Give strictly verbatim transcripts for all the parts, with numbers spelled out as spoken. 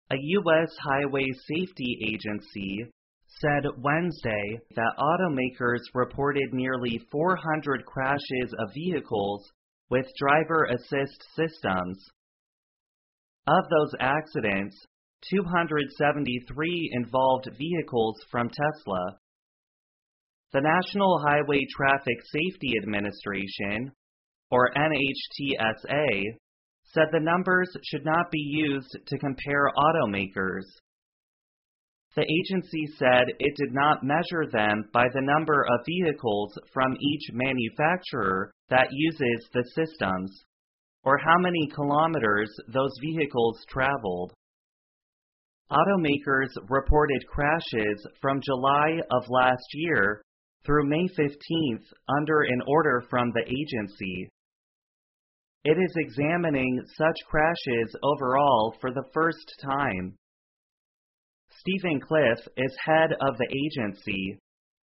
A U S Highway Safety Agency said Wednesday that automakers reported nearly four hundred crashes of vehicles with driver assist systems. Of those accidents, two hundred seventy-three involved vehicles from Tesla. The National Highway Traffic Safety Administration, or N H T S A, said the numbers should not be used to compare automakers. The agency said it did not measure them by the number of vehicles from each manufacturer that uses the systems, or how many kilometers those vehicles traveled. Automakers reported crashes from July of last year through May fifteenth under an order from the agency. It is examining such crashes overall for the first time. Stephen Cliff is head of the agency.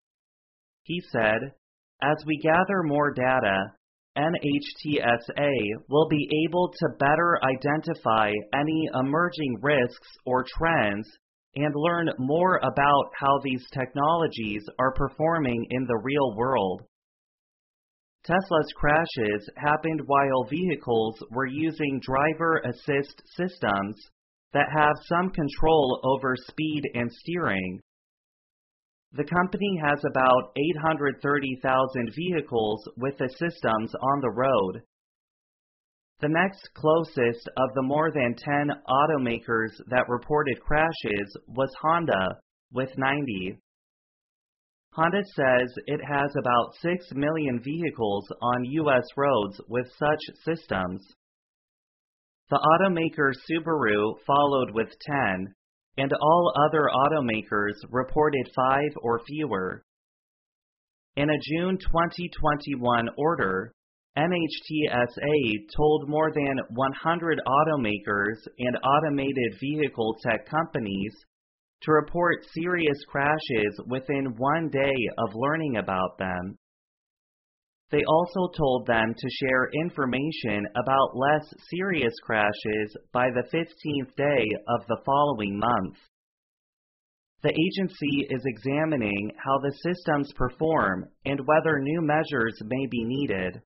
He said, "As we gather more data, N H T S A will be able to better identify any emerging risks or trends and learn more about how these technologies are performing in the real world." Tesla's crashes happened while vehicles were using driver assist systems that have some control over speed and steering. The company has about eight hundred thirty thousand vehicles with the systems on the road. The next closest of the more than ten automakers that reported crashes was Honda, with ninety. Honda says it has about six million vehicles on U S roads with such systems. The automaker Subaru followed with ten, and all other automakers reported five or fewer. In a June twenty twenty-one order, N H T S A told more than one hundred automakers and automated vehicle tech companies to report serious crashes within one day of learning about them. They also told them to share information about less serious crashes by the fifteenth day of the following month. The agency is examining how the systems perform and whether new measures may be needed.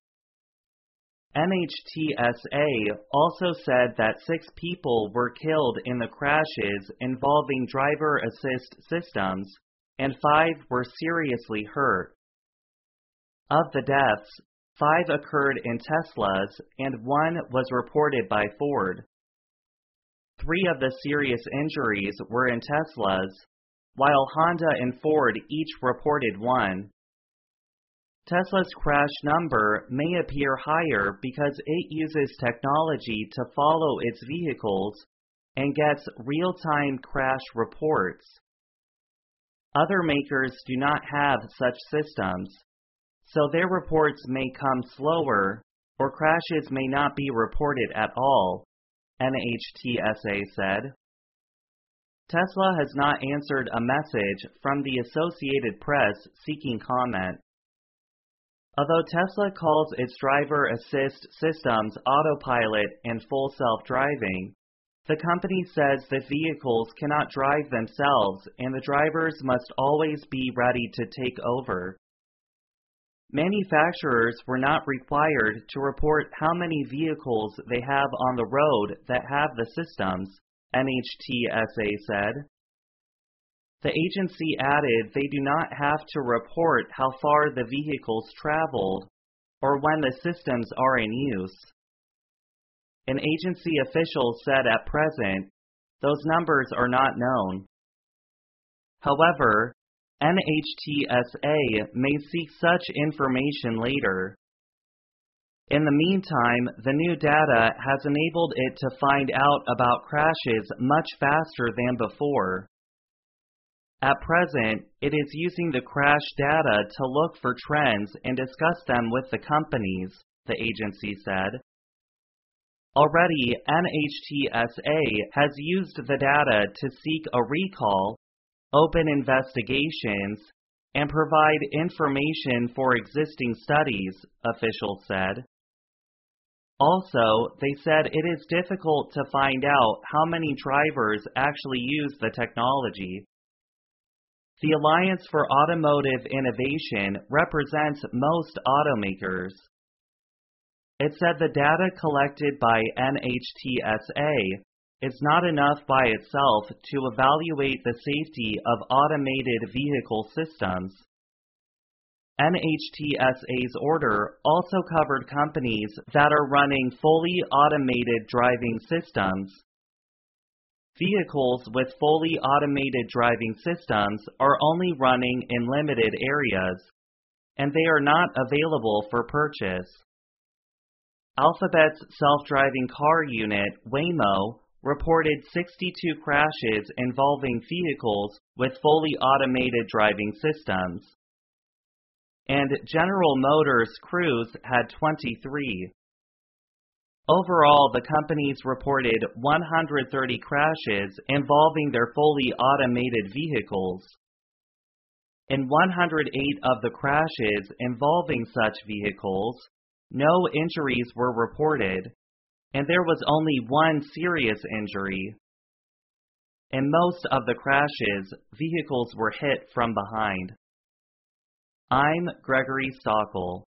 N H T S A also said that six people were killed in the crashes involving driver assist systems, and five were seriously hurt. Of the deaths, five occurred in Teslas and one was reported by Ford. Three of the serious injuries were in Teslas, while Honda and Ford each reported one. Tesla's crash number may appear higher because it uses technology to follow its vehicles and gets real-time crash reports. Other makers do not have such systems, so their reports may come slower or crashes may not be reported at all, N H T S A said. Tesla has not answered a message from the Associated Press seeking comment. Although Tesla calls its driver assist systems autopilot and full self-driving, the company says that vehicles cannot drive themselves and the drivers must always be ready to take over. Manufacturers were not required to report how many vehicles they have on the road that have the systems, N H T S A said. The agency added they do not have to report how far the vehicles traveled or when the systems are in use. An agency official said at present, those numbers are not known. However, N H T S A may seek such information later. In the meantime, the new data has enabled it to find out about crashes much faster than before. At present, it is using the crash data to look for trends and discuss them with the companies, the agency said. Already, N H T S A has used the data to seek a recall, open investigations, and provide information for existing studies, officials said. Also, they said it is difficult to find out how many drivers actually use the technology. The Alliance for Automotive Innovation represents most automakers. It said the data collected by N H T S A is not enough by itself to evaluate the safety of automated vehicle systems. N H T S A's order also covered companies that are running fully automated driving systems. Vehicles with fully automated driving systems are only running in limited areas, and they are not available for purchase. Alphabet's self-driving car unit, Waymo, reported sixty-two crashes involving vehicles with fully automated driving systems. And General Motors Cruise had twenty-three. Overall, the companies reported one hundred thirty crashes involving their fully automated vehicles. In one hundred eight of the crashes involving such vehicles, no injuries were reported, and there was only one serious injury. In most of the crashes, vehicles were hit from behind. I'm Gregory Stockel.